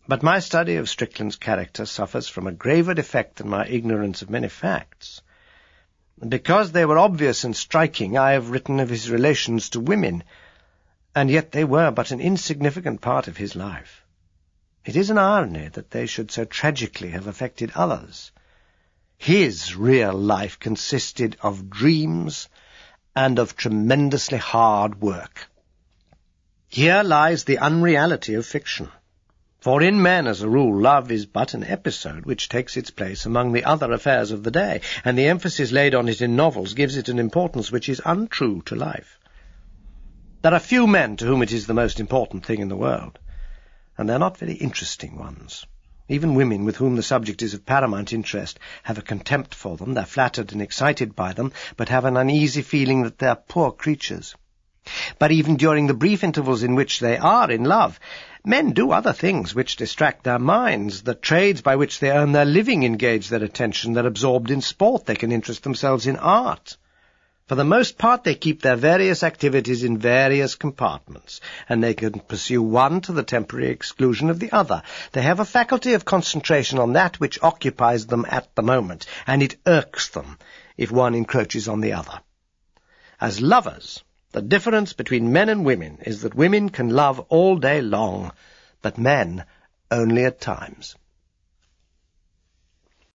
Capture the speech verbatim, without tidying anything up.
But my study of Strickland's character suffers from a graver defect than my ignorance of many facts. Because they were obvious and striking, I have written of his relations to women, and yet they were but an insignificant part of his life. It is an irony that they should so tragically have affected others. His real life consisted of dreams and of tremendously hard work. Here lies the unreality of fiction. For in men, as a rule, love is but an episode which takes its place among the other affairs of the day, and the emphasis laid on it in novels gives it an importance which is untrue to life. There are few men to whom it is the most important thing in the world, and they are not very interesting ones. Even women with whom the subject is of paramount interest have a contempt for them. They are flattered and excited by them, but have an uneasy feeling that they are poor creatures. But even during the brief intervals in which they are in love, men do other things which distract their minds. The trades by which they earn their living engage their attention. They're absorbed in sport. They can interest themselves in art. For the most part, they keep their various activities in various compartments, and they can pursue one to the temporary exclusion of the other. They have a faculty of concentration on that which occupies them at the moment, and it irks them if one encroaches on the other. As lovers, the difference between men and women is that women can love all day long, but men only at times.